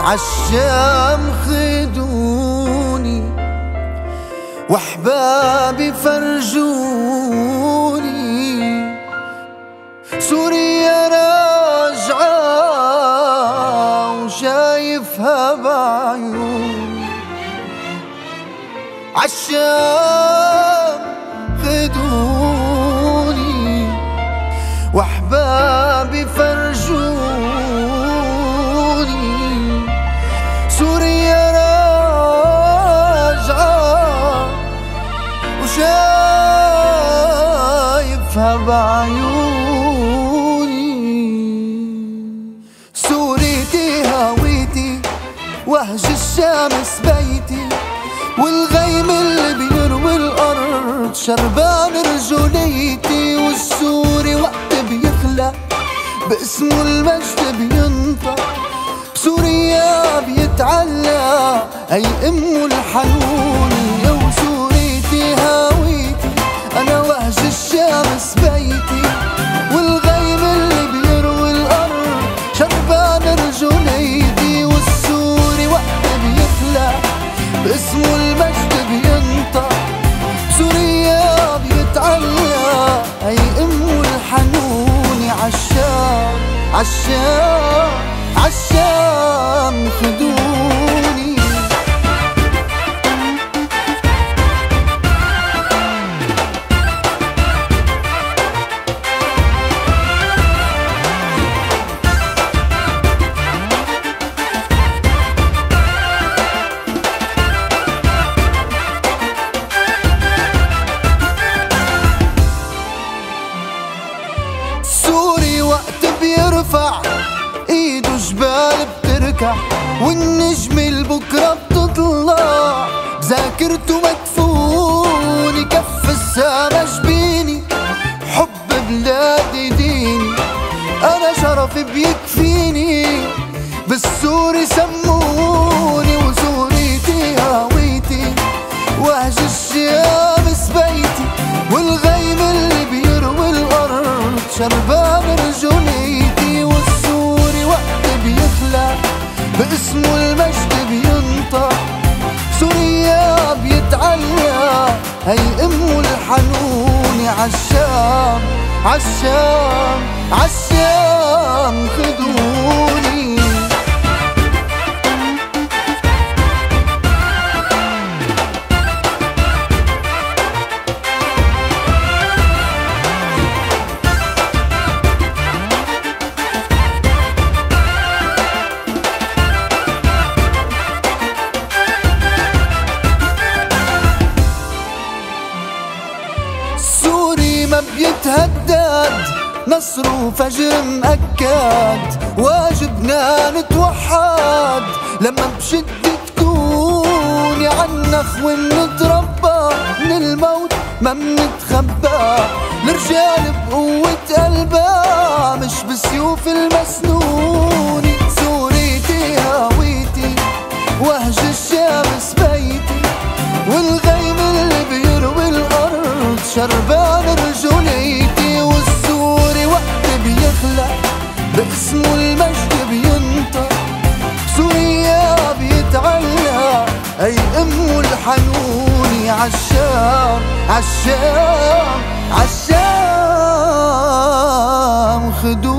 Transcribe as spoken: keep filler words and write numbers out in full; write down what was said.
عالشام خدوني واحبابي فرجوني، سوريا راجعة وشايفها بعيوني، عالشام خدوني واحبابي فرجوني، سوريا راجعة وشايفها بعيوني، سوريتي هويتي وهج الشمس بيتي، والغيم اللي بيروي الأرض شربان رجوليتي، والسوري وقت بيخلق باسمه المجد بينطق، بسوريا بيتعلق أي أمه الحنوني، وسوريتي هويتي أنا وهج الشمس بيتي، والغيم اللي بيروي الأرض شربان رجوليتي، والسوري وقت بيخلق باسمه المجد بينطق، بسوريا بيتعلق أي أمه الحنوني، عالشام عالشام عالشام خدوني. سوري وقت بيرفع ايده جبال بتركع، والنجم البكرة بتطلع بذاكرته مدفوني، كف السما جبيني حب بلادي ديني، انا شرفي بيكفيني بالسوري سموني، وسوريتي هويتي وهج الشمس بيتي، والغيم اللي بيروي الأرض شربان رجوليتي، والسوري وقت بيخلق باسمه المجد بينطق، سوريا بيتعلق هي أمه الحنوني، عالشام عالشام عالشام خدوني. ما بيتهدد نصر وفجر مأكد، واجبنا نتوحد لما بشد تكوني عنا اخوة منتربى، من الموت ما منتخبى، الرجال بقوة قلبها مش بسيوف المسنوني، سوريتي هويتي وهج الشمس بيتي، والغيم اللي بيروي الأرض شربان رجوليتي، والسوري وقت بيخلق باسمه المجد بينطق، سوريا بيتعلق أي أمه الحنوني، عالشام عالشام عالشام خدوني.